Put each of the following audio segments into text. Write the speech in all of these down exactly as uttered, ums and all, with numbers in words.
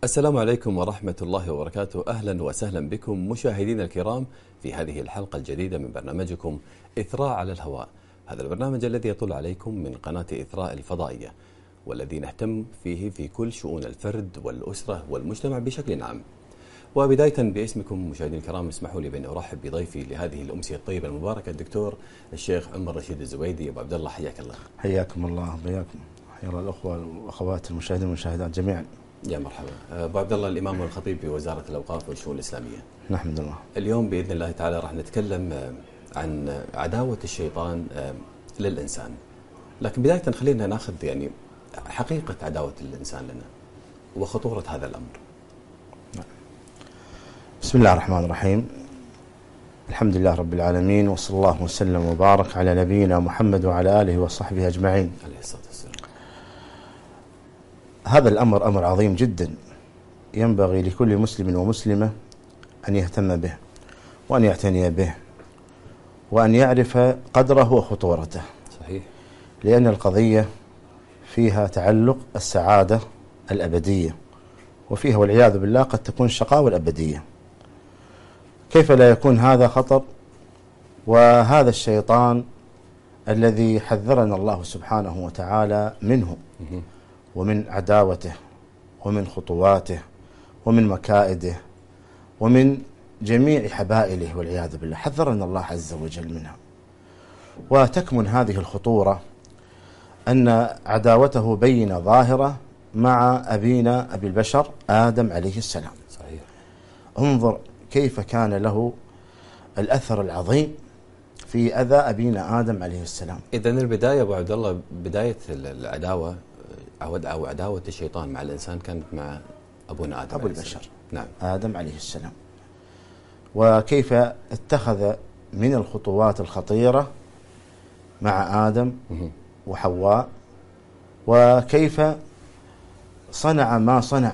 السلام عليكم ورحمة الله وبركاته. أهلا وسهلا بكم مشاهدينا الكرام في هذه الحلقة الجديدة من برنامجكم إثراء على الهواء. هذا البرنامج الذي يطل عليكم من قناة إثراء الفضائية، والذي نهتم فيه في كل شؤون الفرد والأسرة والمجتمع بشكل عام. وبداية باسمكم مشاهدينا الكرام اسمحوا لي بأن أرحب بضيفي لهذه الأمسية الطيبة المباركة الدكتور الشيخ عمر رشيد الزبيدي. أبو عبد الله حياك الله. حياكم الله وبياكم، حيا الأخوة والأخوات المشاهدين والمشاهدات جميعا. يا مرحبا. أبو عبد الله، الإمام والخطيب بوزارة الأوقاف والشؤون الإسلامية. نحمد الله. اليوم بإذن الله تعالى راح نتكلم عن عداوة الشيطان للإنسان، لكن بداية خلينا ناخذ يعني حقيقة عداوة الإنسان لنا وخطورة هذا الأمر. بسم الله الرحمن الرحيم. الحمد لله رب العالمين، وصلى الله وسلم وبارك على نبينا محمد وعلى آله وصحبه أجمعين. عليه الصلاة والسلام. هذا الأمر أمر عظيم جدا، ينبغي لكل مسلم ومسلمة أن يهتم به وأن يعتني به وأن يعرف قدره وخطورته. صحيح. لأن القضية فيها تعلق السعادة الأبدية، وفيها والعياذ بالله قد تكون الشقاوة الأبدية. كيف لا يكون هذا خطر؟ وهذا الشيطان الذي حذرنا الله سبحانه وتعالى منه ومن عداوته ومن خطواته ومن مكائده ومن جميع حبائله والعياذ بالله، حذرنا الله عز وجل منها. وتكمن هذه الخطورة أن عداوته بينة ظاهرة مع أبينا أبي البشر آدم عليه السلام. صحيح. انظر كيف كان له الأثر العظيم في أذى أبينا آدم عليه السلام. إذن البداية أبو عبد الله، بداية العداوة أو عداوة الشيطان مع الإنسان كانت مع أبونا آدم أبو عليه البشر. السلام. نعم. آدم عليه السلام. وكيف اتخذ من الخطوات الخطيرة مع آدم وحواء، وكيف صنع ما صنع.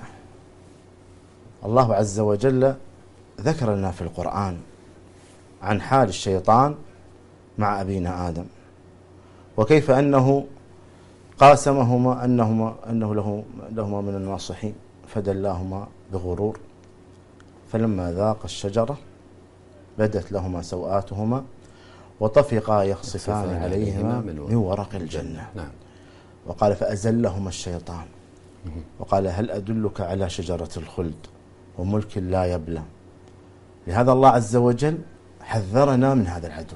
الله عز وجل ذكر لنا في القرآن عن حال الشيطان مع أبينا آدم، وكيف أنه قاسمهما أنهما أنه له لهما من الناصحين فدلاهما بغرور، فلما ذاق الشجرة بدت لهما سوآتهما وطفقا يخصفان عليهما من ورق الجنة. نعم. وقال فأزلهما الشيطان وقال هل أدلك على شجرة الخلد وملك لا يبلى. لهذا الله عز وجل حذرنا من هذا العدو.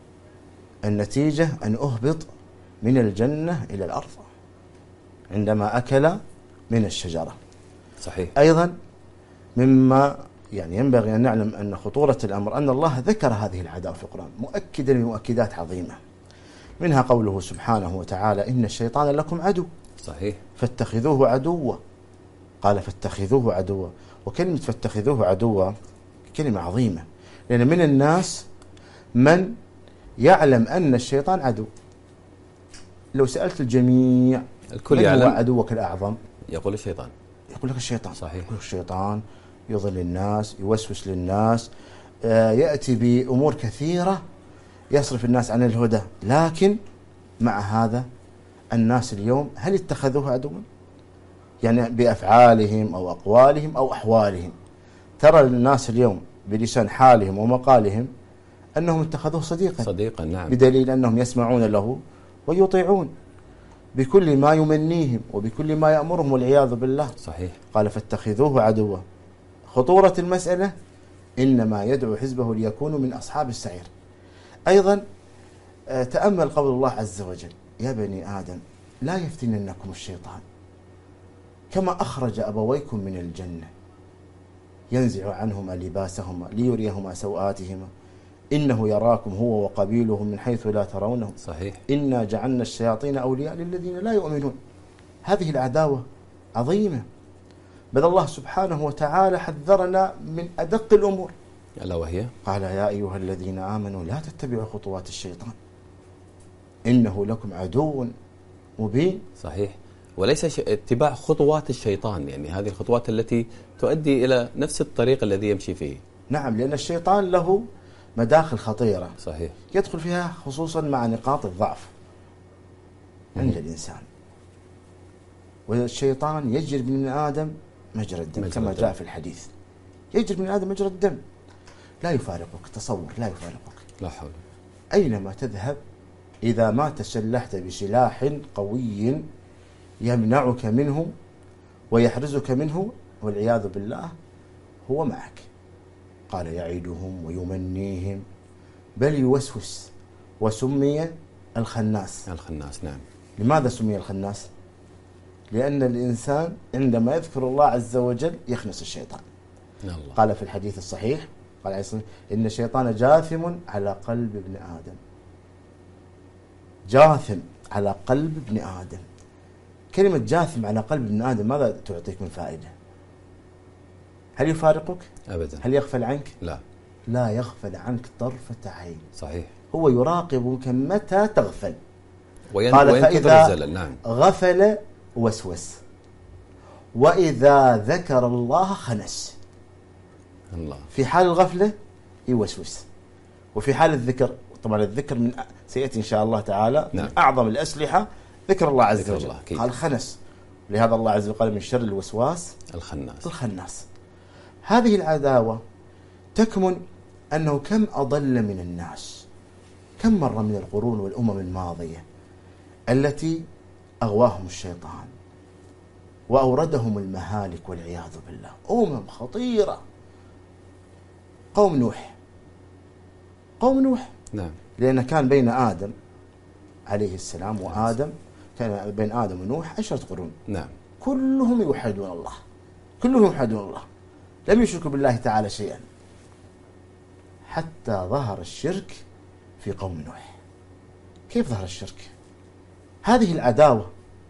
النتيجة أن أهبط من الجنة إلى الأرض عندما أكل من الشجرة. صحيح. أيضا مما يعني ينبغي أن نعلم أن خطورة الأمر أن الله ذكر هذه العداوة في القرآن مؤكدا بمؤكدات عظيمة، منها قوله سبحانه وتعالى إن الشيطان لكم عدو. صحيح. فاتخذوه عدوا. قال فاتخذوه عدوا. وكلمة فاتخذوه عدوا كلمة عظيمة، لأن من الناس من يعلم أن الشيطان عدو. لو سألت الجميع الكل من يعلم هو عدوك الأعظم؟ يقول الشيطان. يقول لك الشيطان. صحيح. يقول الشيطان يضل الناس، يوسوس للناس، يأتي بأمور كثيرة يصرف الناس عن الهدى. لكن مع هذا الناس اليوم هل اتخذوه عدوا؟ يعني بأفعالهم أو أقوالهم أو أحوالهم. ترى الناس اليوم بلسان حالهم ومقالهم أنهم اتخذوه صديقا. صديقا. نعم. بدليل أنهم يسمعون له ويطيعون بكل ما يمنيهم وبكل ما يأمرهم والعياذ بالله. صحيح. قال فاتخذوه عدوا. خطورة المسألة إنما يدعو حزبه ليكونوا من أصحاب السعير. أيضا تأمل قول الله عز وجل يا بني آدم لا يفتننكم الشيطان كما أخرج أبويكم من الجنة ينزع عنهما لباسهما ليريهما سوآتهما إنه يراكم هو وقبيله من حيث لا ترونهم. صحيح. إنا جعلنا الشياطين أولياء للذين لا يؤمنون. هذه العداوة عظيمة، بل الله سبحانه وتعالى حذرنا من أدق الأمور، ألا وهي قال يا أيها الذين آمنوا لا تتبعوا خطوات الشيطان إنه لكم عدو مبين. صحيح. وليس اتباع خطوات الشيطان، يعني هذه الخطوات التي تؤدي إلى نفس الطريق الذي يمشي فيه. نعم، لأن الشيطان له مداخل خطيرة. صحيح. يدخل فيها خصوصا مع نقاط الضعف عند الإنسان. والشيطان يجري من آدم مجرى الدم مجرى كما الدم. جاء في الحديث، يجري من آدم مجرى الدم، لا يفارقك. تصور، لا يفارقك. لا حول. أينما تذهب إذا ما تسلحت بسلاح قوي يمنعك منه ويحرزك منه والعياذ بالله، هو معك. قال يعيدهم ويمنيهم بل يوسوس، وسمي الخناس. الخناس، نعم. لماذا سمي الخناس؟ لأن الإنسان عندما يذكر الله عز وجل يخنس الشيطان. الله. قال في الحديث الصحيح، قال عليه الصلاة والسلام إن الشيطان جاثم على قلب ابن آدم. جاثم على قلب ابن آدم. كلمة جاثم على قلب ابن آدم ماذا تعطيك من فائدة؟ هل يفارقك؟ أبدا. هل يغفل عنك؟ لا. لا يغفل عنك طرفة عين. صحيح. هو يراقبك متى تغفل. وين قال وين فإذا الزلل. نعم. غفل وسوس، وإذا ذكر الله خنس. الله. في حال الغفلة يوسوس، وفي حال الذكر، طبعا الذكر من سيأتي إن شاء الله تعالى نعم. من أعظم الأسلحة ذكر الله عز ذكر وجل. الله. قال خنس، لهذا الله عز وجل قال من شر الوسواس الخناس. الخناس. هذه العداوة تكمن أنه كم أضل من الناس، كم مرة من القرون والأمم الماضية التي أغواهم الشيطان وأوردهم المهالك والعياذ بالله. أمم خطيرة. قوم نوح، قوم نوح نعم. لأن كان بين آدم عليه السلام وآدم، كان بين آدم ونوح عشرة قرون. نعم. كلهم يوحدون الله، كلهم يوحدون الله، لم يشركوا بالله تعالى شيئا، حتى ظهر الشرك في قوم نوح. كيف ظهر الشرك؟ هذه العداوة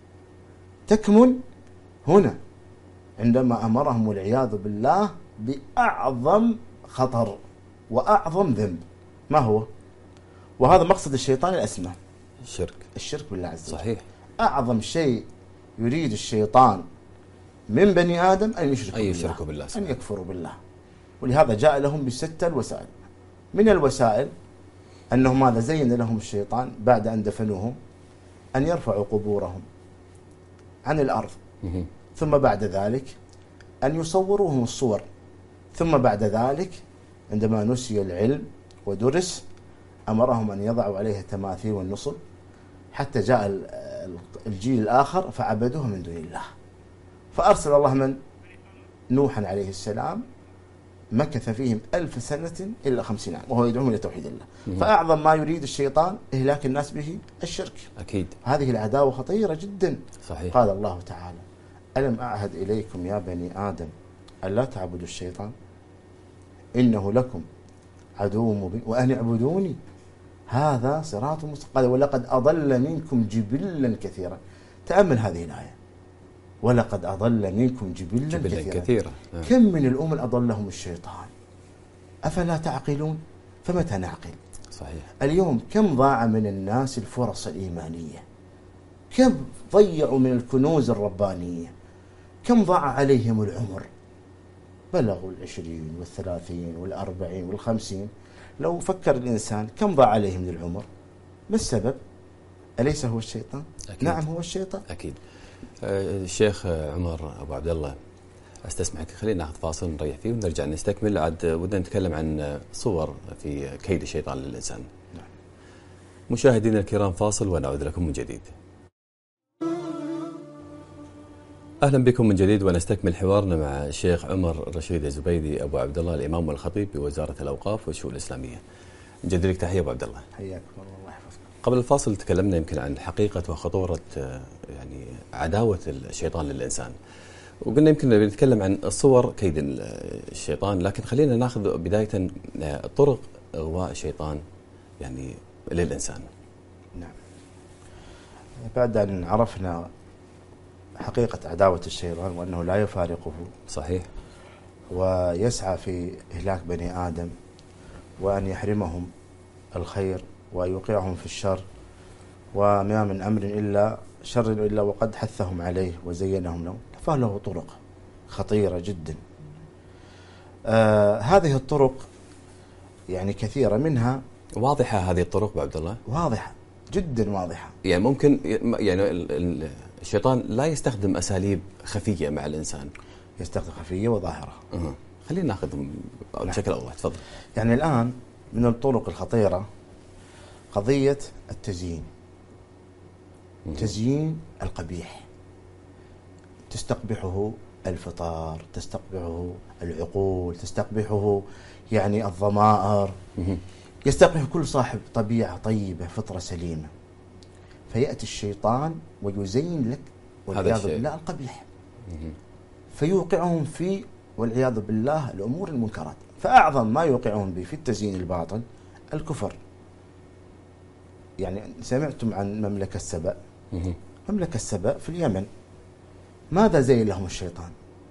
تكمن هنا عندما أمرهم والعياذ بالله بأعظم خطر وأعظم ذنب. ما هو؟ وهذا مقصد الشيطان الأسمى، الشرك. الشرك بالله عز وجل. صحيح. أعظم شيء يريد الشيطان من بني آدم أن يشركوا أن بالله, يشركوا بالله أن يكفروا بالله. ولهذا جاء لهم بستة الوسائل. من الوسائل أنه ماذا زين لهم الشيطان بعد أن دفنوهم أن يرفعوا قبورهم عن الأرض، مه. ثم بعد ذلك أن يصوروهم الصور، ثم بعد ذلك عندما نسي العلم ودرس أمرهم أن يضعوا عليها تماثيل والنصب، حتى جاء الجيل الآخر فعبدوه من دون الله. فأرسل الله من؟ نوحا عليه السلام، مكث فيهم ألف سنة إلا خمسين عام وهو يدعوهم إلى توحيد الله. مم. فأعظم ما يريد الشيطان إهلاك الناس به الشرك. أكيد. هذه العداوة خطيرة جدا. صحيح. قال الله تعالى ألم أعهد إليكم يا بني آدم ألا تعبدوا الشيطان إنه لكم عدو مبين وأن اعبدوني هذا صراط مستقيم ولقد أضل منكم جبلا كثيرا. تأمل هذه الآية، ولقد أضل منكم جبلا, جبلا كثيرا, كثيرا. نعم. كم من الأمم أضلهم الشيطان، أفلا تعقلون؟ فمتى نعقل؟ صحيح. اليوم كم ضاع من الناس الفرص الإيمانية، كم ضيعوا من الكنوز الربانية، كم ضاع عليهم العمر، بلغوا العشرين والثلاثين والأربعين والخمسين. لو فكر الإنسان كم ضاع عليه من العمر، ما السبب؟ أليس هو الشيطان؟ أكيد. نعم هو الشيطان. أكيد. الشيخ عمر أبو عبد الله، استسمحك خلينا ناخذ فاصل نريح فيه ونرجع نستكمل. عاد ودنا نتكلم عن صور في كيد الشيطان للإنسان. نعم. مشاهدينا الكرام، فاصل ونعود لكم من جديد. أهلا بكم من جديد ونستكمل حوارنا مع الشيخ عمر رشيد الزبيدي أبو عبد الله، الإمام والخطيب بوزارة الأوقاف والشؤون الإسلامية. نجدد لك تحية أبو عبد الله. حياكم الله يحفظكم. قبل الفاصل تكلمنا يمكن عن حقيقة وخطورة يعني عداوة الشيطان للإنسان، وقلنا يمكن بنتكلم عن صور كيد الشيطان، لكن خلينا ناخذ بداية طرق إغواء الشيطان يعني للإنسان. نعم. بعد أن عرفنا حقيقة عداوة الشيطان وأنه لا يفارقه، صحيح، ويسعى في إهلاك بني آدم وأن يحرمهم الخير ويوقعهم في الشر، وما من أمر إلا شر إلا وقد حثهم عليه وزينهم له، فله طرق خطيرة جدا. آه هذه الطرق يعني كثيرة منها واضحة. هذه الطرق أبو عبد الله واضحة جدا واضحة. يعني ممكن يعني الشيطان لا يستخدم أساليب خفية مع الإنسان، يستخدم خفية وظاهرة. أه. خلينا ناخذ بشكل أوضح، تفضل. يعني الآن من الطرق الخطيرة قضية التزيين، تزيين القبيح، تستقبحه الفطار، تستقبحه العقول، تستقبحه يعني الضمائر، يستقبح كل صاحب طبيعة طيبة فطرة سليمة، فيأتي الشيطان ويزين لك والعياذ بالله القبيح، فيوقعهم في والعياذ بالله الأمور المنكرات. فأعظم ما يوقعهم به في التزيين الباطل الكفر. يعني سمعتم عن مملكة سبأ؟ مملكة سبأ في اليمن، ماذا زين لهم الشيطان؟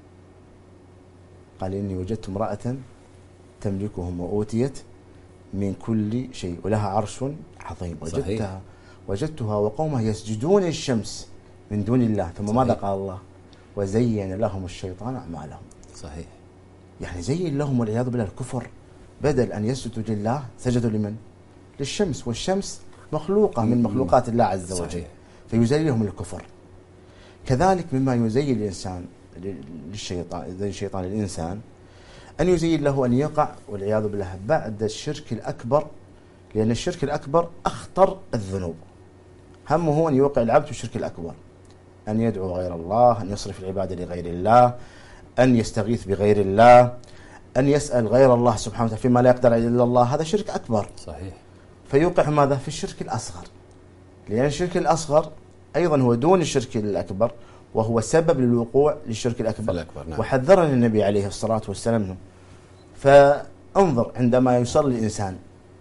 قال إني وجدت امرأة تملكهم وأوتيت من كل شيء ولها عرش عظيم، وجدتها وجدتها وقومها يسجدون للشمس من دون الله، ثم صحيح. ماذا قال الله؟ وزين لهم الشيطان أعمالهم. صحيح. يعني زين لهم والعياذ بالله الكفر، بدل أن يسجدوا لله سجدوا لمن؟ للشمس، والشمس مخلوقة من مخلوقات الله عز وجل. صحيح. فيزين لهم الكفر. كذلك مما يزين الإنسان للشيطان، زي الشيطان الإنسان، أن يزين له أن يقع والعياذ بالله بعد الشرك الأكبر، لأن الشرك الأكبر أخطر الذنوب. همه هو أن يوقع العبد في الشرك الأكبر، أن يدعو غير الله، أن يصرف العبادة لغير الله، أن يستغيث بغير الله، أن يسأل غير الله سبحانه وتعالى فيما لا يقدر إلا الله. هذا شرك أكبر. صحيح. فيوقع ماذا؟ في الشرك الأصغر، لأن الشرك الأصغر أيضا هو دون الشرك الأكبر، وهو سبب للوقوع للشرك الأكبر, الأكبر نعم. وحذرنا النبي عليه الصلاة والسلام منه. فانظر عندما يصلي الإنسان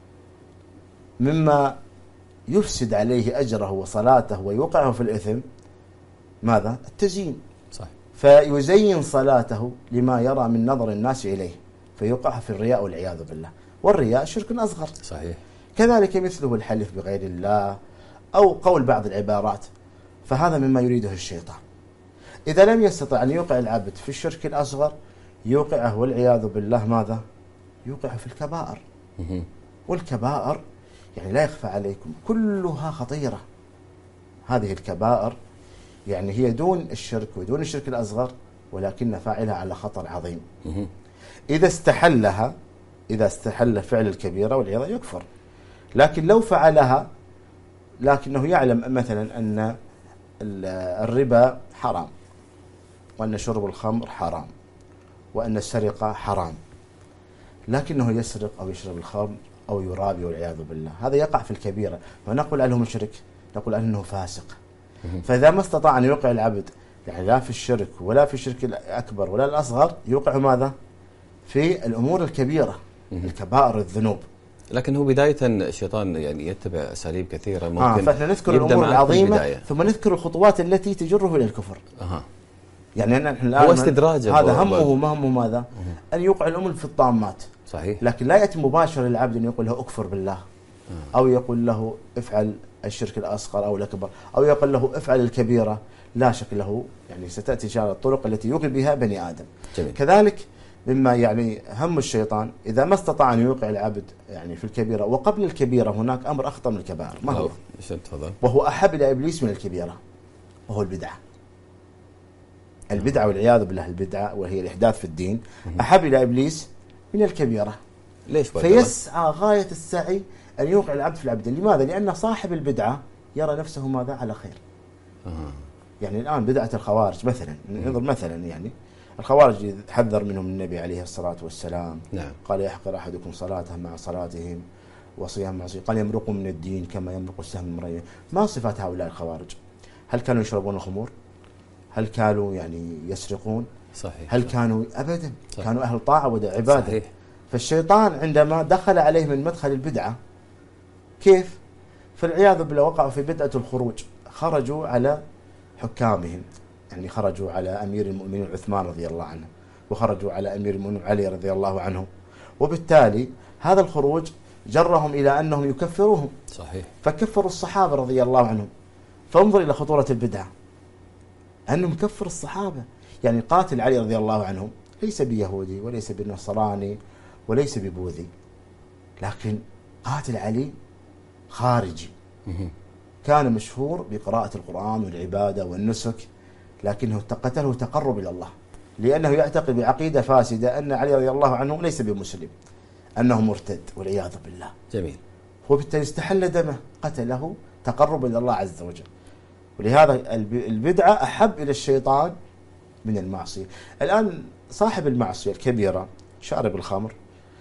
مما يفسد عليه أجره وصلاته ويوقعه في الإثم ماذا؟ التزيين. صح. فيزين صلاته لما يرى من نظر الناس إليه، فيوقع في الرياء والعياذ بالله، والرياء شرك أصغر. صحيح. كذلك مثله الحلف بغير الله أو قول بعض العبارات، فهذا مما يريده الشيطان. إذا لم يستطع أن يوقع العبد في الشرك الأصغر، يوقعه والعياذ بالله ماذا؟ يوقعه في الكبائر. والكبائر يعني لا يخفى عليكم كلها خطيرة. هذه الكبائر يعني هي دون الشرك ودون الشرك الأصغر، ولكن فاعلها على خطر عظيم. إذا استحلها، إذا استحل فعل الكبيرة والعياذ يكفر. لكن لو فعلها لكنه يعلم مثلا أن الربا حرام، وأن شرب الخمر حرام، وأن السرقة حرام، لكنه يسرق أو يشرب الخمر أو يرابي والعياذ بالله، هذا يقع في الكبيرة، ونقول عنه مشرك، نقول عنه فاسق. فإذا ما استطاع أن يوقع العبد يعني لا في الشرك ولا في الشرك الأكبر ولا الأصغر، يوقع ماذا؟ في الأمور الكبيرة، الكبائر الذنوب. لكن هو بداية الشيطان يعني يتبع أساليب كثيرة، ممكن آه فإحنا نذكر الأمور العظيمة ثم نذكر الخطوات التي تجره إلى الكفر. أه. يعني نحن الآن هو استدراج، هذا همه ما همه ماذا؟ أه. أن يوقع الأمور في الطامات. صحيح. لكن لا يأتي مباشر للعبد أن يقول له أكفر بالله، أه. أو يقول له افعل الشرك الأصغر أو الأكبر، أو يقول له افعل الكبيرة. لا شك له يعني ستأتي إن شاء الله الطرق التي يوقي بها بني آدم. جميل. كذلك مما يعني هم الشيطان إذا ما استطاع أن يوقع العبد يعني في الكبيرة، وقبل الكبيرة هناك أمر أخطر من الكبائر، ما هو؟ وهو أحب إلى إبليس من الكبيرة، وهو البدعة. البدعة والعياذ بالله، البدعة وهي الإحداث في الدين أحب إلى إبليس من الكبيرة. ليش؟ فيسعى غاية السعي أن يوقع العبد في العبد. لماذا؟ لأن صاحب البدعة يرى نفسه ماذا؟ على خير. أه. يعني الآن بدعة الخوارج مثلا، ننظر مثلا يعني الخوارج حذر منهم النبي عليه الصلاة والسلام. نعم. قال يحقر أحدكم صلاته مع صلاتهم وصيام مع صيام، قال يمرق من الدين كما يمرق السهم من رميه. ما صفات هؤلاء الخوارج؟ هل كانوا يشربون الخمور؟ هل كانوا يعني يسرقون؟ صحيح. هل صحيح. كانوا أبدا صحيح. كانوا أهل طاعة وعبادة. صحيح. فالشيطان عندما دخل عليه من مدخل البدعة كيف؟ فالعياذ بالله وقعوا في بدعة الخروج، خرجوا على حكامهم، يعني خرجوا على أمير المؤمنين عثمان رضي الله عنه، وخرجوا على أمير المؤمنين علي رضي الله عنه، وبالتالي هذا الخروج جرهم إلى أنهم يكفروهم. صحيح. فكفروا الصحابة رضي الله عنهم. فانظر إلى خطورة البدعة، أنه مكفر الصحابة. يعني قاتل علي رضي الله عنه ليس بيهودي وليس بالنصراني وليس ببوذي، لكن قاتل علي خارجي كان مشهور بقراءة القرآن والعبادة والنسك، لكنه قتله تقرب إلى الله، لأنه يعتقد بعقيدة فاسدة أن علي رضي الله عنه ليس بمسلم، أنه مرتد والعياذ بالله. جميل. وبالتالي استحل دمه، قتله تقرب إلى الله عز وجل. ولهذا البدعة أحب إلى الشيطان من المعصية. الآن صاحب المعصية الكبيرة شارب الخمر،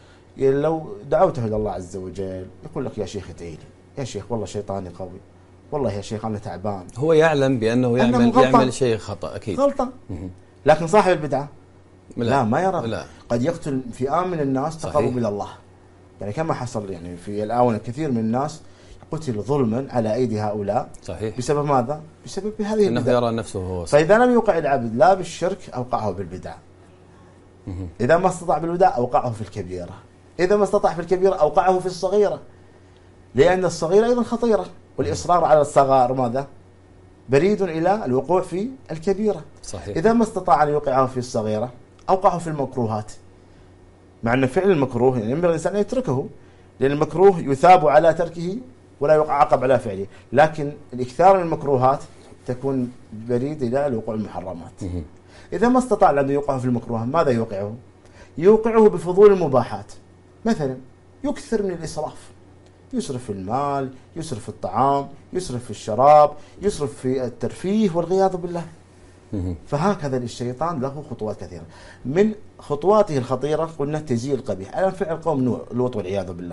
لو دعوته إلى الله عز وجل يقول لك يا شيخ ادعي لي، يا شيخ والله شيطاني قوي، والله يا شيخ أنا تعبان. هو يعلم بأنه يعمل, يعمل شيء خطأ أكيد، غلطة. لكن صاحب البدعة لا, لا ما يرى، لا. قد يقتل فئام من الناس تقرب إلى الله. يعني كما حصل يعني في الآونة كثير من الناس قتل ظلما على أيدي هؤلاء. صحيح. بسبب ماذا؟ بسبب هذه أنه البدعة. يرى نفسه هو صح. فإذا لم يوقع العبد لا بالشرك أوقعه بالبدعة، إذا ما استطاع بالبدعة أوقعه في الكبيرة، إذا ما استطاع في الكبيرة أوقعه في الصغيرة، لأن الصغيرة أيضا خطيرة، والإصرار على الصغار ماذا؟ بريد إلى الوقوع في الكبيرة. صحيح. إذا ما استطاع أن يوقعه في الصغيرة أوقعه في المكروهات، مع أن فعل المكروه يعني ينبغي الإنسان أن يتركه، لأن المكروه يثاب على تركه ولا يعاقب على فعله، لكن الإكثار من المكروهات تكون بريد إلى الوقوع المحرمات. إذا ما استطاع أن يوقعه في المكروه ماذا يوقعه؟ يوقعه بفضول المباحات، مثلا يكثر من الإسراف، يسرف في المال، يسرف في الطعام، يسرف في الشراب، يسرف في الترفيه والعياذ بالله. فهكذا الشيطان له خطوات كثيرة. من خطواته الخطيرة قلنا تزيين القبيح، على فعل قوم لوط والعياذ بالله،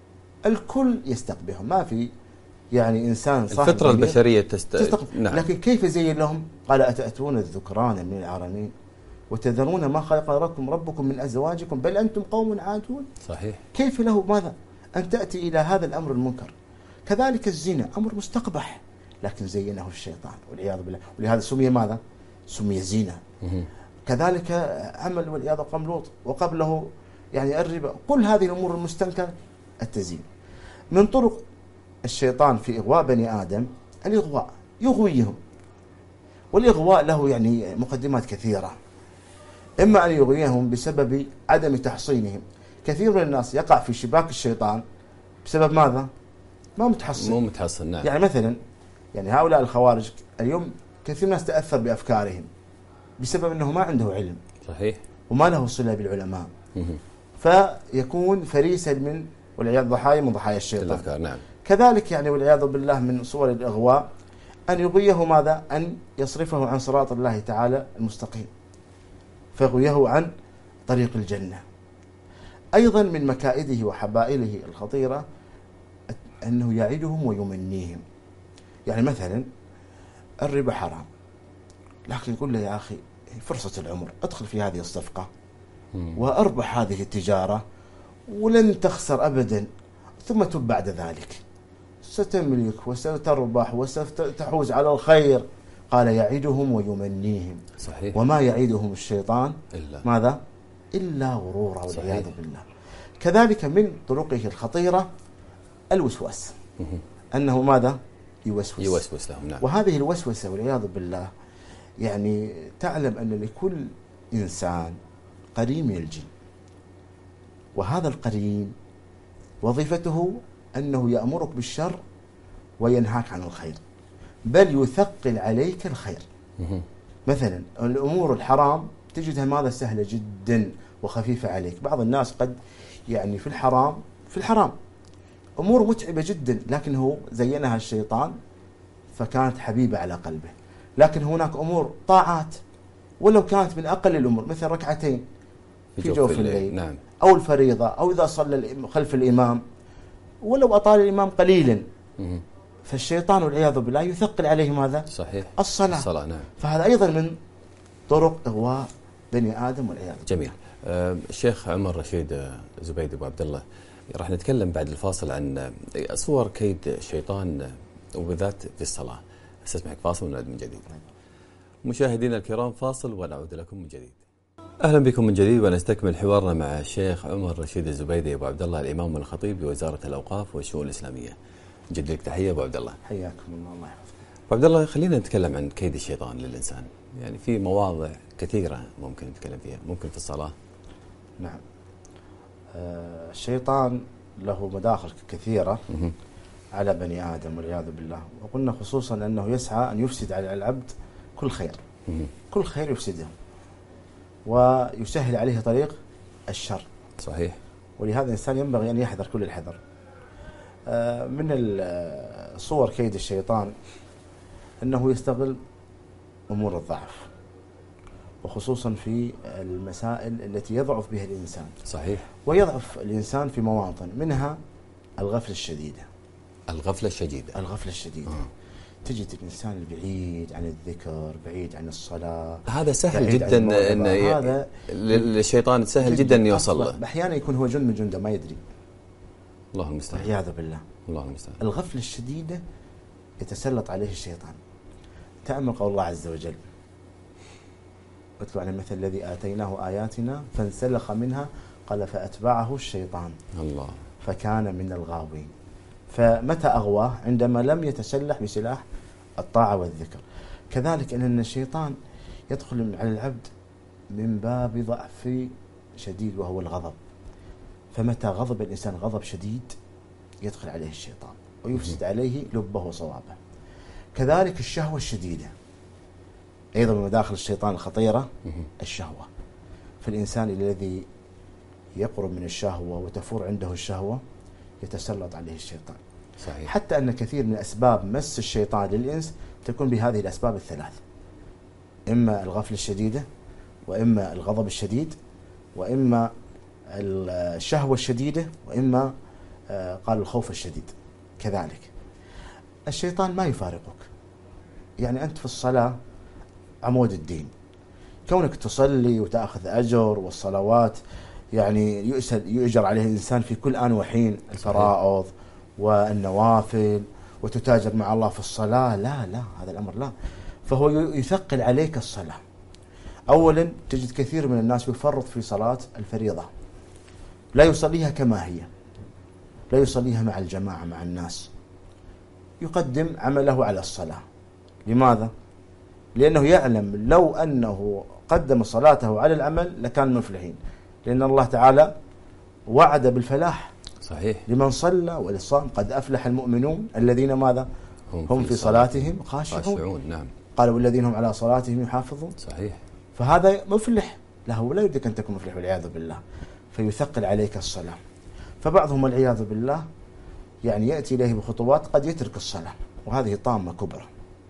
الكل يستقبحهم، ما في يعني إنسان صاحب الفطرة البشرية تست... تستقبح. نعم. لكن كيف زين لهم؟ قال أتأتون الذكران من العالمين وتذرون ما خلق لكم ربكم من أزواجكم بل أنتم قوم عادون. صحيح. كيف له ماذا أن تأتي إلى هذا الأمر المنكر؟ كذلك الزنا أمر مستقبح لكن زينه الشيطان والعياذ بالله، ولهذا سمي ماذا؟ سمي زينة. كذلك عمل والعياذ قوم لوط، وقبله يعني الربا، كل هذه الأمور المستنكرة التزيين. من طرق الشيطان في إغواء بني آدم الإغواء، يغويهم، والإغواء له يعني مقدمات كثيرة. إما أن يغويهم بسبب عدم تحصينهم، كثير من الناس يقع في شباك الشيطان بسبب ماذا؟ ما متحصن، مو متحصن. نعم. يعني مثلا يعني هؤلاء الخوارج اليوم كثير ناس تأثر بأفكارهم بسبب أنه ما عنده علم. صحيح. وما له صلة بالعلماء، فيكون فريسا من والعياذ ضحايا من ضحايا الشيطان. الأفكار. نعم. كذلك يعني والعياذ بالله من صور الإغواء أن يغويه ماذا؟ أن يصرفه عن صراط الله تعالى المستقيم، فيغويه عن طريق الجنة. أيضا من مكائده وحبائله الخطيرة أنه يعدهم ويمنيهم. يعني مثلا الربا حرام، لكن يقول له يا أخي فرصة العمر أدخل في هذه الصفقة وأربح هذه التجارة ولن تخسر أبدا، ثم تب بعد ذلك ستملك وستربح وستحوز على الخير. قال يعدهم ويمنيهم. صحيح. وما يعدهم الشيطان إلا ماذا؟ إلا غرورا والعياذ بالله. كذلك من طرقه الخطيرة الوسواس، أنه ماذا؟ يوسوس يوسوس لهم. نعم. وهذه الوسوسة والعياذ بالله يعني تعلم أن لكل إنسان قرين من الجن، وهذا القرين وظيفته أنه يأمرك بالشر وينهاك عن الخير، بل يثقل عليك الخير. مثلا الأمور الحرام تجدها ماذا؟ سهلة جدا وخفيفة عليك. بعض الناس قد يعني في الحرام في الحرام أمور متعبة جدا، لكنه زينها الشيطان فكانت حبيبة على قلبه. لكن هناك أمور طاعات ولو كانت من أقل الأمور، مثل ركعتين في جوف الليل، نعم. أو الفريضة، أو إذا صلى خلف الإمام ولو أطال الإمام قليلا، فالشيطان والعياذ بالله يثقل عليه ماذا؟ صحيح. الصلاة. الصلاة. نعم. فهذا أيضا من طرق إغواء بني آدم والعياذ بالله. جميل. آه الشيخ عمر رشيد زبيدي أبو عبد الله، راح نتكلم بعد الفاصل عن صور كيد الشيطان وبالذات في الصلاة. استسمحك فاصل ونعود من جديد. مشاهدينا الكرام فاصل ونعود لكم من جديد. أهلا بكم من جديد ونستكمل حوارنا مع الشيخ عمر رشيد الزبيدي أبو عبد الله، الإمام والخطيب بوزارة الأوقاف والشؤون الإسلامية. نجد لك تحية أبو عبد الله. حياكم الله. الله يحفظك. أبو عبد الله، خلينا نتكلم عن كيد الشيطان للإنسان. يعني في مواضع كثيرة ممكن نتكلم فيها، ممكن في الصلاة. نعم. آه الشيطان له مداخل كثيرة على بني آدم والعياذ بالله، وقلنا خصوصا أنه يسعى أن يفسد على العبد كل خير، كل خير يفسده ويسهل عليه طريق الشر. صحيح. ولهذا الإنسان ينبغي أن يحذر كل الحذر. من صور كيد الشيطان أنه يستغل أمور الضعف، وخصوصا في المسائل التي يضعف بها الإنسان. صحيح. ويضعف الإنسان في مواطن، منها الغفلة الشديدة. الغفلة الشديدة. الغفلة الشديدة. آه. تجد الإنسان البعيد عن الذكر، بعيد عن الصلاة. هذا سهل جدا أن هذا للشيطان سهل جدا أن يوصل له. أحيانا يكون هو جند من جنده ما يدري. الله المستعان. والعياذ بالله. الله المستعان. الغفلة الشديدة يتسلط عليه الشيطان. تأمل قول الله عز وجل: اتلو عن المثل الذي آتيناه آياتنا فانسلخ منها قال فأتبعه الشيطان الله فكان من الغاوين. فمتى أغواه؟ عندما لم يتسلح بسلاح الطاعة والذكر. كذلك أن الشيطان يدخل على العبد من باب ضعف شديد وهو الغضب، فمتى غضب الإنسان غضب شديد يدخل عليه الشيطان ويفسد عليه لبه وصوابه. كذلك الشهوة الشديدة أيضا من مداخل الشيطان الخطيرة، الشهوة. فالإنسان الذي يقرب من الشهوة وتفور عنده الشهوة يتسلط عليه الشيطان. صحيح. حتى أن كثير من أسباب مس الشيطان للإنس تكون بهذه الأسباب الثلاث: إما الغفلة الشديدة، وإما الغضب الشديد، وإما الشهوة الشديدة، وإما قال الخوف الشديد. كذلك الشيطان ما يفارقك، يعني أنت في الصلاة عمود الدين، كونك تصلي وتأخذ أجر، والصلوات يعني يؤجر عليه الإنسان في كل آن وحين، الفرائض والنوافل، وتتاجر مع الله في الصلاة. لا لا هذا الأمر لا، فهو يثقل عليك الصلاة. أولا تجد كثير من الناس يفرط في صلاة الفريضة، لا يصليها كما هي، لا يصليها مع الجماعة مع الناس، يقدم عمله على الصلاة. لماذا؟ لأنه يعلم لو أنه قدم صلاته على العمل لكان مفلحين، لأن الله تعالى وعد بالفلاح. صحيح. لمن صلى ولصام قد أفلح المؤمنون الذين ماذا هم, هم في صلاتهم خاشعون. خاشعون. نعم. قال والذين هم على صلاتهم يحافظون. صحيح. فهذا مفلح له، لا يريدك أن تكون مفلح والعياذ بالله، فيثقل عليك الصلاة. فبعضهم والعياذ بالله يعني يأتي إليه بخطوات قد يترك الصلاة، وهذه طامة كبرى،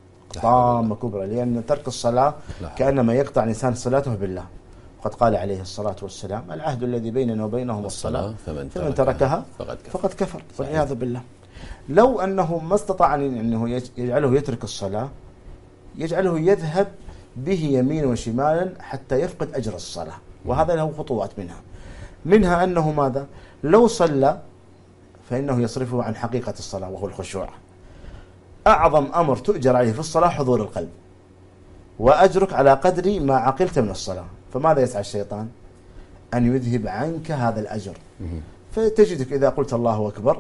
طامة كبرى، لأن ترك الصلاة كأنما يقطع الإنسان صلاته بالله. وقد قال عليه الصلاة والسلام: العهد الذي بيننا وبينهم الصلاة فمن, فمن تركها فقد كفر, فقد كفر. والعياذ بالله. لو أنه ما استطاع أنه يجعله يترك الصلاة، يجعله يذهب به يمين وشمالا حتى يفقد أجر الصلاة، وهذا له خطوات منها منها أنه ماذا؟ لو صلى فإنه يصرفه عن حقيقة الصلاة وهو الخشوع. أعظم أمر تؤجر عليه في الصلاة حضور القلب، وأجرك على قدر ما عقلت من الصلاة. فماذا يسعى الشيطان؟ أن يذهب عنك هذا الأجر. فتجدك إذا قلت الله أكبر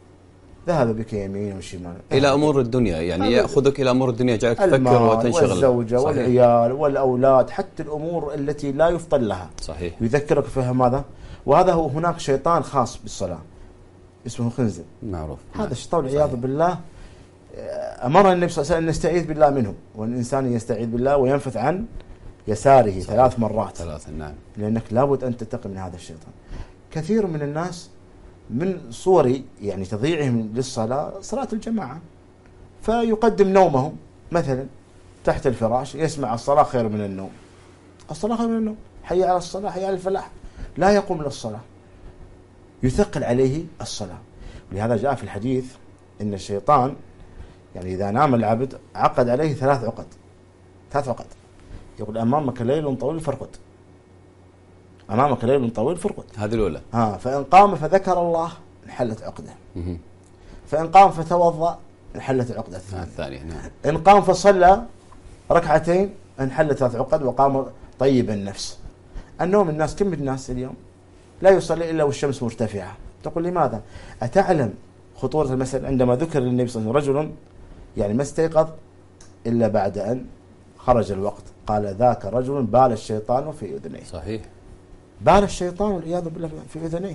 ذهب بك يمين وشمال إلى أمور الدنيا، يعني يأخذك إلى أمور الدنيا، جعلك تفكر وتنشغل. والزوجة صحيح. والعيال والأولاد، حتى الأمور التي لا يفضل لها. صحيح. يذكرك فيها ماذا؟ وهذا هو هناك شيطان خاص بالصلاة اسمه خنزب معروف. هذا الشيطان والعياذ بالله أمر النبي صلى الله عليه وسلم أن نستعيذ بالله منه، والإنسان يستعيذ بالله وينفث عن يساره صحيح. ثلاث مرات ثلاث. نعم. لأنك لابد أن تتقي من هذا الشيطان. كثير من الناس من صور يعني تضييعهم للصلاة صلاة الجماعة، فيقدم نومهم مثلا تحت الفراش، يسمع الصلاة خير من النوم، الصلاة خير من النوم، حي على الصلاة حي على الفلاح، لا يقوم للصلاة، يثقل عليه الصلاة. ولهذا جاء في الحديث إن الشيطان يعني إذا نام العبد عقد عليه ثلاث عقد ثلاث عقد يقول: أمامك ليل طويل فارقد، أمامك ليل طويل فارقد. هذه الأولى. ها فإن قام فذكر الله انحلت عقده، فإن قام فتوضأ انحلت عقده الثانية. الثانية نعم. إن قام فصلى ركعتين انحلت ثلاث عقد وقام طيب النفس. النوم الناس كم من الناس اليوم لا يصلي إلا والشمس مرتفعة. تقول لماذا؟ أتعلم خطورة المسألة؟ عندما ذكر للنبي صلى الله عليه وسلم رجل يعني ما استيقظ إلا بعد أن خرج الوقت، قال: ذاك رجل بال الشيطان في أذنيه. صحيح. بال الشيطان والعياذ بالله في أذنيه.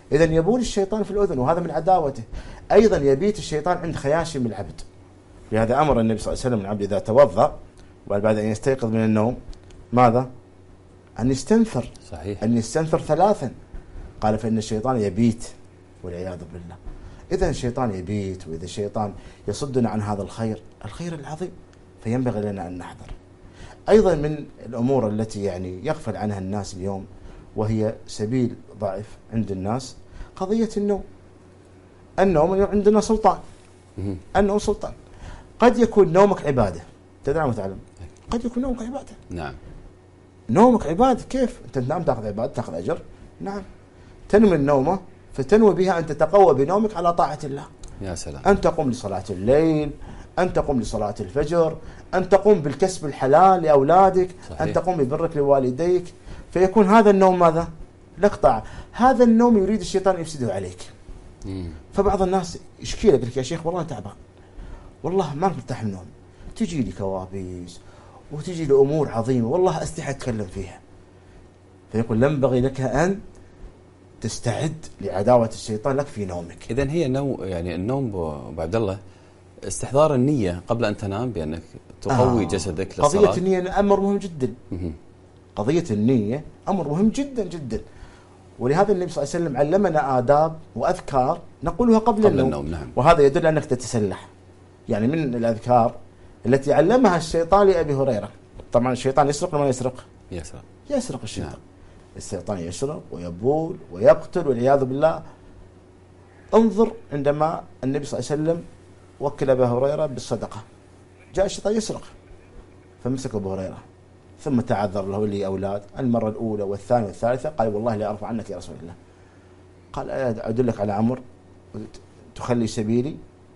إذا يبول الشيطان في الأذن، وهذا من عداوته. أيضا يبيت الشيطان عند خياشم العبد، لهذا أمر النبي صلى الله عليه وسلم العبد إذا توضأ وبعد أن يستيقظ من النوم ماذا؟ أن يستنثر. صحيح. أن يستنثر ثلاثا، قال فإن الشيطان يبيت والعياذ بالله. إذا الشيطان يبيت، وإذا الشيطان يصدنا عن هذا الخير الخير العظيم، فينبغي لنا أن نحذر. أيضا من الأمور التي يعني يغفل عنها الناس اليوم، وهي سبيل ضعف عند الناس، قضية النوم. النوم عندنا سلطان، النوم سلطان. قد يكون نومك عبادة، تدري وتعلم، قد يكون نومك عبادة. نعم. نومك عبادة، كيف؟ أنت تنام تأخذ عبادة، تأخذ أجر. نعم. تنوي النومة فتنوي بها أن تتقوى بنومك على طاعة الله. يا سلام. أن تقوم لصلاة الليل، أن تقوم لصلاة الفجر، أن تقوم بالكسب الحلال لأولادك. صحيح. أن تقوم ببرك لوالديك، فيكون هذا النوم ماذا؟ لك طاعة. هذا النوم يريد الشيطان أن يفسده عليك. مم. فبعض الناس يشكي لك يا شيخ والله تعبان، والله ما مرتاح النوم، تجي لي كوابيس وتجي لي أمور عظيمة والله أستحي أتكلم فيها. فيقول ينبغي لك أن تستعد لعداوة الشيطان لك في نومك. إذن هي النوم، يعني النوم أبو عبد الله استحضار النية قبل أن تنام بأنك تقوي آه. جسدك للصلاة. قضية النية أمر مهم جدا. مه. قضية النية أمر مهم جدا جدا، ولهذا النبي صلى الله عليه وسلم علمنا آداب وأذكار نقولها قبل, قبل النوم. النوم. نعم. وهذا يدل أنك تتسلح. يعني من الأذكار التي علمها الشيطان لأبي هريرة. طبعا الشيطان يسرق ولا ما يسرق؟ يسرق. يسرق الشيطان. نعم. الشيطان يسرق ويبول ويقتل والعياذ بالله. انظر عندما النبي صلى الله عليه وسلم وكل أبا هريرة بالصدقة، جاء الشيطان يسرق فمسك أبو هريرة، ثم تعذر له لي أولاد المرة الأولى والثانية والثالثة، قال والله لا أرفع عنك يا رسول الله. قال أدلك على أمر تخلي سبيلي،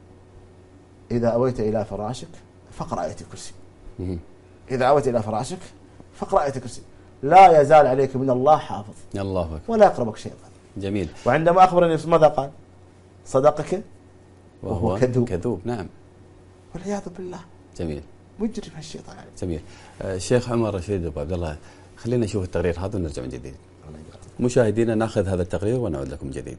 إذا أويت إلى فراشك فاقرأ آية الكرسي. إذا أويت إلى فراشك فاقرأ آية الكرسي، لا يزال عليك من الله حافظ. الله أكبر. ولا يقربك شيطان. جميل. وعندما أخبر النبي ماذا قال؟ صدقك وهو, وهو كذوب. كذوب. نعم. والعياذ بالله. جميل. مجرم الشيطان عليك. جميل. الشيخ عمر رشيد أبو عبد الله، خلينا نشوف التقرير هذا ونرجع من جديد. مشاهدينا ناخذ هذا التقرير ونعود لكم من جديد.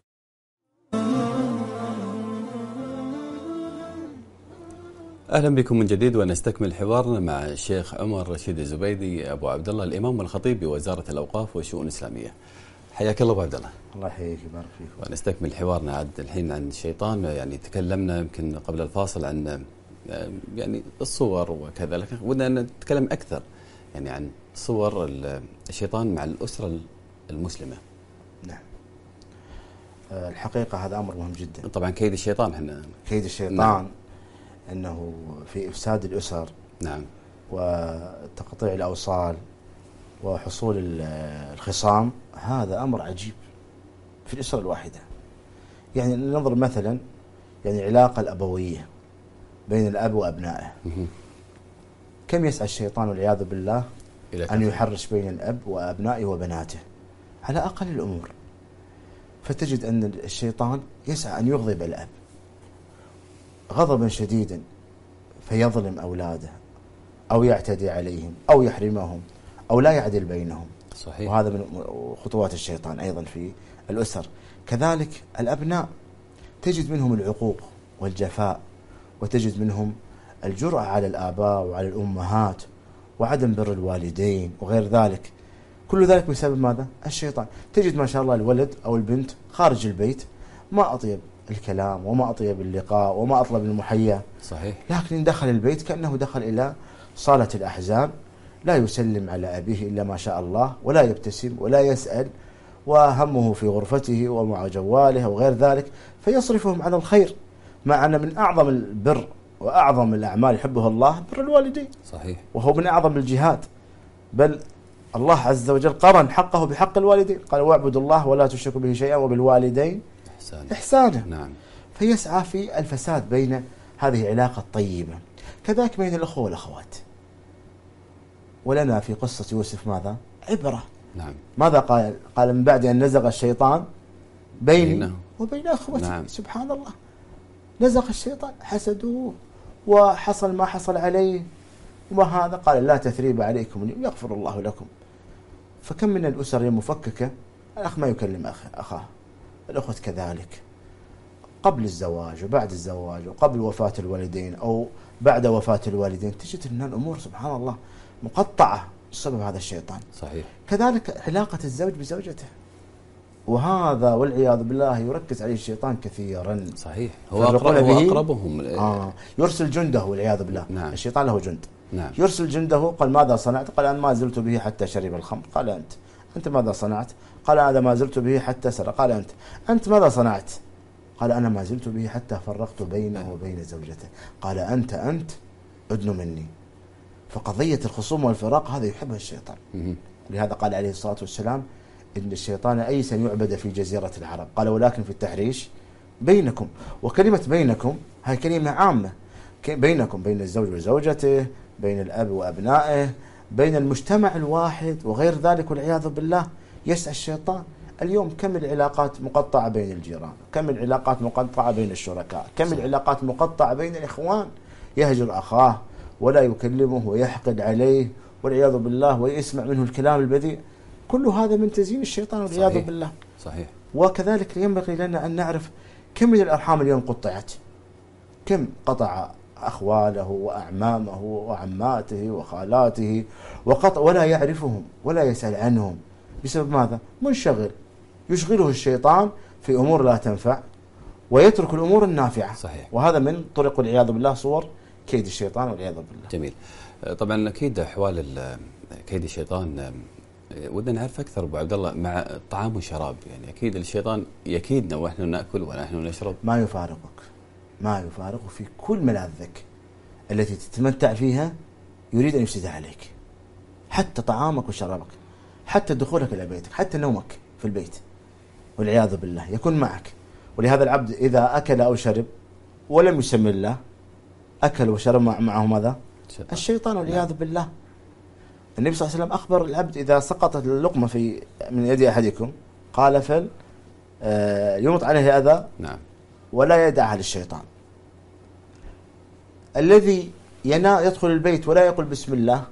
أهلا بكم من جديد، ونستكمل حوارنا مع الشيخ عمر رشيد الزبيدي أبو عبد الله، الإمام والخطيب بوزارة الأوقاف والشؤون الإسلامية. حياك الله أبو عبد الله. الله يحييك ويبارك فيك. ونستكمل حوارنا عاد الحين عن الشيطان. يعني تكلمنا يمكن قبل الفاصل عن يعني الصور وكذا، لكن ودنا نتكلم أكثر يعني عن صور الشيطان مع الأسرة المسلمة. نعم. الحقيقة هذا أمر مهم جدا. طبعا كيد الشيطان احنا كيد الشيطان. نعم. أنه في إفساد الأسر. نعم. وتقطيع الأوصال وحصول الخصام، هذا أمر عجيب في الأسرة الواحدة. يعني ننظر مثلا يعني العلاقة الأبوية بين الأب وأبنائه، كم يسعى الشيطان والعياذ بالله أن يحرش بين الأب وأبنائه وبناته على أقل الأمور. فتجد أن الشيطان يسعى أن يغضب الأب غضبا شديدا فيظلم أولاده أو يعتدي عليهم أو يحرمهم أو لا يعدل بينهم. صحيح. وهذا من خطوات الشيطان أيضا في الأسر. كذلك الأبناء تجد منهم العقوق والجفاء، وتجد منهم الجرأة على الآباء وعلى الأمهات وعدم بر الوالدين وغير ذلك. كل ذلك بسبب ماذا؟ الشيطان. تجد ما شاء الله الولد أو البنت خارج البيت ما أطيب الكلام وما أطيب اللقاء وما أطلب المحيا. صحيح. لكن دخل البيت كأنه دخل إلى صالة الأحزان، لا يسلم على أبيه إلا ما شاء الله، ولا يبتسم ولا يسأل، وهمه في غرفته ومع جواله وغير ذلك، فيصرفهم على الخير. مع أن من أعظم البر وأعظم الأعمال يحبها الله بر الوالدين. صحيح. وهو من أعظم الجهاد، بل الله عز وجل قرن حقه بحق الوالدين، قال واعبدوا الله ولا تشركوا به شيئا وبالوالدين إحسانا. إحسانا. نعم. فيسعى في الفساد بين هذه العلاقة الطيبة. كذلك بين الأخوة والأخوات. ولنا في قصة يوسف ماذا؟ عبرة. نعم. ماذا قال؟ قال من بعد أن نزغ الشيطان بيني بينه. وبين أخوتي. نعم. سبحان الله. نزغ الشيطان، حسدوه وحصل ما حصل عليه، وهذا قال لا تثريب عليكم يغفر الله لكم. فكم من الأسر المفككة الأخ ما يكلم أخ أخاه، الأخت كذلك، قبل الزواج وبعد الزواج وقبل وفاة الوالدين أو بعد وفاة الوالدين، تجد أن الأمور سبحان الله مقطعة بسبب هذا الشيطان. صحيح. كذلك علاقة الزوج بزوجته، وهذا والعياذ بالله يركز عليه الشيطان كثيرا. صحيح. هو أقرب أقربهم. آه يرسل جنده والعياذ بالله. نعم. الشيطان له جند. نعم. يرسل جنده. قال ماذا صنعت؟ قال أنا ما زلت به حتى شرب الخمر. قال أنت. أنت ماذا صنعت؟ قال أنا ما زلت به حتى سرق. قال أنت. أنت ماذا صنعت؟ قال أنا ما زلت به حتى فرقت بينه وبين زوجته. قال أنت أنت أدن مني. فقضية الخصوم والفراق هذا يحبها الشيطان. لهذا قال عليه الصلاة والسلام إن الشيطان أيس أن يعبد في جزيرة العرب. قال ولكن في التحريش بينكم. وكلمة بينكم هاي كلمة عامة، بينكم بين الزوج وزوجته، بين الأب وأبنائه، بين المجتمع الواحد وغير ذلك والعياذ بالله. يسعى الشيطان. اليوم كم العلاقات مقطعة بين الجيران، كم العلاقات مقطعة بين الشركاء، كم العلاقات مقطعة بين الإخوان. يهجر أخاه ولا يكلمه ويحقد عليه والعياذ بالله ويسمع منه الكلام البذيء. كل هذا من تزيين الشيطان والعياذ بالله. صحيح. وكذلك ينبغي لنا أن نعرف كم من الأرحام اليوم قطعت، كم قطع أخواله وأعمامه وعماته وخالاته وقطع ولا يعرفهم ولا يسأل عنهم. بسبب ماذا؟ منشغل، يشغله الشيطان في أمور لا تنفع ويترك الأمور النافعة. صحيح. وهذا من طرق والعياذ بالله صور كيد الشيطان والعياذ بالله. جميل. طبعا أكيد أحوال كيد الشيطان ودنا نعرف أكثر أبو عبد الله مع الطعام والشراب. يعني أكيد الشيطان يكيدنا ونحن نأكل ونحن نشرب. ما يفارقك، ما يفارقك في كل ملاذك التي تتمتع فيها يريد أن يفسدها عليك، حتى طعامك وشرابك، حتى دخولك إلى بيتك، حتى نومك في البيت والعياذ بالله يكون معك. ولهذا العبد إذا أكل أو شرب ولم يسمي الله أكل وشرب معه ماذا؟ الشيطان, الشيطان والعياذ نعم. بالله. النبي صلى الله عليه وسلم أخبر العبد إذا سقطت اللقمة في من يد أحدكم قال فل يمط عليه أذى نعم. ولا يدعها للشيطان. الذي ينا يدخل البيت ولا يقول بسم الله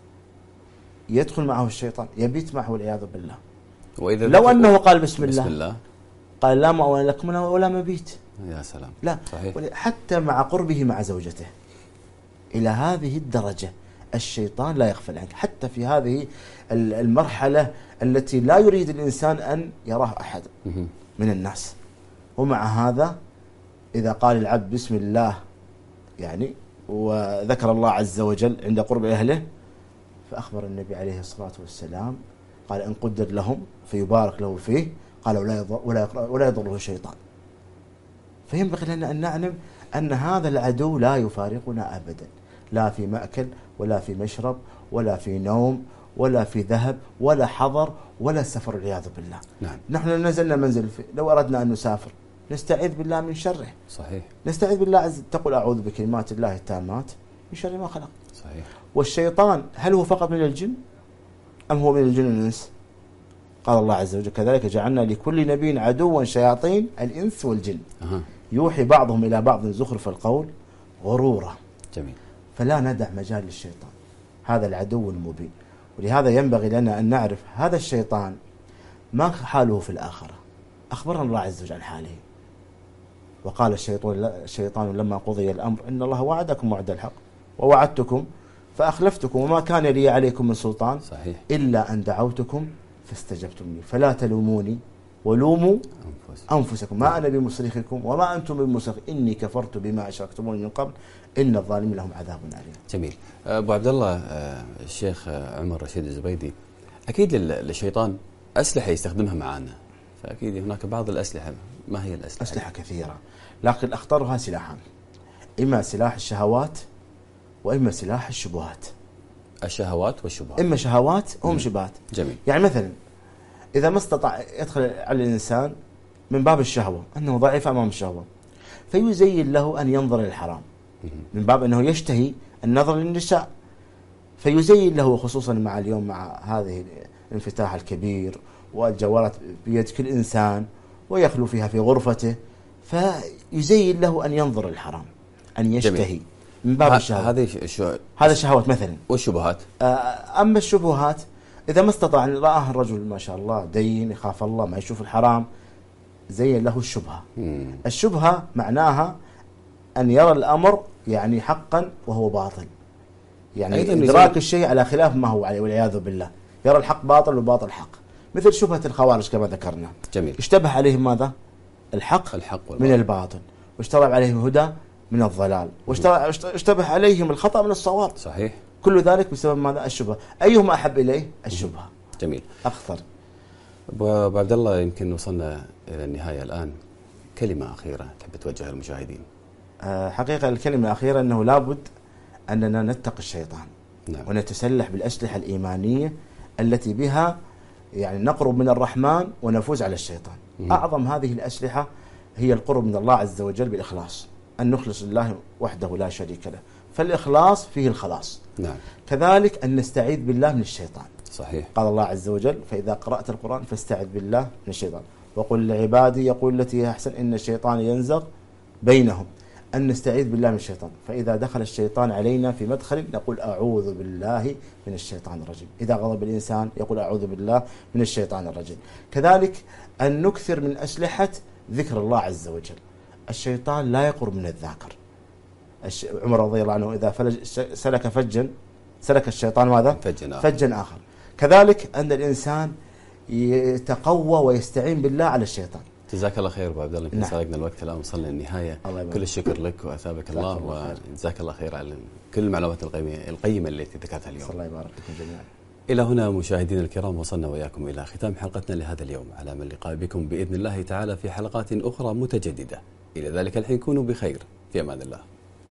يدخل معه الشيطان، يبيت معه والعياذ بالله. وإذا لو أنه قال بسم الله, بسم الله قال لا مأوى لكم ولا مبيت. يا سلام. لا صحيح. حتى مع قربه مع زوجته إلى هذه الدرجة الشيطان لا يغفل عنك، حتى في هذه المرحلة التي لا يريد الإنسان أن يراه أحد من الناس. ومع هذا إذا قال العبد بسم الله يعني وذكر الله عز وجل عند قرب أهله، فأخبر النبي عليه الصلاة والسلام قال إن قدر لهم فيبارك له فيه، قال ولا يضر ولا ولا يضره الشيطان. فينبغي لنا أن نعلم أن هذا العدو لا يفارقنا أبدا، لا في مأكل ولا في مشرب ولا في نوم ولا في ذهب ولا حضر ولا سفر والعياذ بالله. نعم. نحن نزلنا منزل فيه، لو أردنا أن نسافر نستعيذ بالله من شره. صحيح. نستعيذ بالله عز تقول أعوذ بكلمات الله التامات من شر ما خلق. صحيح. والشيطان هل هو فقط من الجن أم هو من الجن والإنس؟ قال الله عز وجل كذلك جعلنا لكل نبي عدوا شياطين الإنس والجن أه. يوحي بعضهم إلى بعض زخرف القول غرورا. جميل. فلا ندع مجال للشيطان، هذا العدو المبين. ولهذا ينبغي لنا أن نعرف هذا الشيطان ما حاله في الآخرة. أخبرنا الله عز وجل عن حاله وقال الشيطان لما قضي الأمر إن الله وعدكم وعد الحق ووعدتكم فأخلفتكم وما كان لي عليكم من سلطان. صحيح. إلا أن دعوتكم فاستجبتم لي فلا تلوموني ولوموا أنفسكم ما أنا بمصرخكم وما أنتم بمصرخ إني كفرت بما أشركتموني من قبل إن الظالمين لهم عذاب أليم. جميل. أبو عبد الله الشيخ عمر رشيد الزبيدي، أكيد للشيطان أسلحة يستخدمها معنا، فأكيد هناك بعض الأسلحة. ما هي الأسلحة؟ أسلحة كثيرة لكن أخطرها سلاحان، إما سلاح الشهوات وإما سلاح الشبهات. الشهوات والشبهات. إما شهوات وهم شبهات. جميل. يعني مثلا إذا ما استطاع يدخل على الإنسان من باب الشهوة أنه ضعيف أمام الشهوة فيزين له أن ينظر للحرام من باب أنه يشتهي النظر للنساء، فيزين له خصوصا مع اليوم مع هذه الانفتاح الكبير والجوالات بيد كل إنسان ويخلو فيها في غرفته، فيزين له أن ينظر للحرام أن يشتهي. جميل. من باب الشهوة. هذه شو... هذا الشهوات مثلا. والشبهات. أما الشبهات إذا ما استطاع أن رآه الرجل ما شاء الله دين يخاف الله ما يشوف الحرام زين له الشبهة. مم. الشبهة معناها أن يرى الأمر يعني حقا وهو باطل، يعني إدراك الشيء على خلاف ما هو عليه والعياذ بالله، يرى الحق باطل والباطل حق، مثل شبهة الخوارج كما ذكرنا. جميل. اشتبه عليهم ماذا؟ الحق, الحق من الباطل، واشترب عليهم الهدى من الضلال، واشتبه عليهم الخطأ من الصواب. صحيح. كل ذلك بسبب ماذا؟ الشبهة. أيهما أحب إليه؟ الشبهة. جميل. أخطر. أبو عبد الله، يمكن وصلنا إلى النهاية الآن، كلمة أخيرة تحب توجهها للمشاهدين؟ أه حقيقة الكلمة الأخيرة أنه لابد أننا نتقي الشيطان. نعم. ونتسلح بالأسلحة الإيمانية التي بها يعني نقرب من الرحمن ونفوز على الشيطان. مم. أعظم هذه الأسلحة هي القرب من الله عز وجل بالإخلاص، أن نخلص لله وحده لا شريك له، فالإخلاص فيه الخلاص. نعم. كذلك أن نستعيذ بالله من الشيطان. صحيح. قال الله عز وجل: فإذا قرأت القرآن فاستعذ بالله من الشيطان وقل لعبادي يقول التي هي أحسن إن الشيطان ينزغ بينهم. أن نستعيذ بالله من الشيطان، فإذا دخل الشيطان علينا في مدخل نقول أعوذ بالله من الشيطان الرجيم. إذا غضب الإنسان يقول أعوذ بالله من الشيطان الرجيم. كذلك أن نكثر من أسلحة ذكر الله عز وجل. الشيطان لا يقرب من الذاكر. عمر رضي الله عنه إذا فلج سلك فجا سلك الشيطان ماذا؟ فجا آخر. فجا آخر. كذلك أن الإنسان يتقوى ويستعين بالله على الشيطان. جزاك الله خير أبو عبد الله. يمكن نعم. سبقنا الوقت الآن، وصلنا للنهاية. كل الشكر لك وأثابك الله، وجزاك الله خير على كل المعلومات القيمة القيمة التي ذكرتها اليوم. الله يبارك فيكم جميعا. إلى هنا مشاهدينا الكرام وصلنا وإياكم إلى ختام حلقتنا لهذا اليوم، على من اللقاء بكم بإذن الله تعالى في حلقات أخرى متجددة. إلى ذلك الحين كونوا بخير، في أمان الله.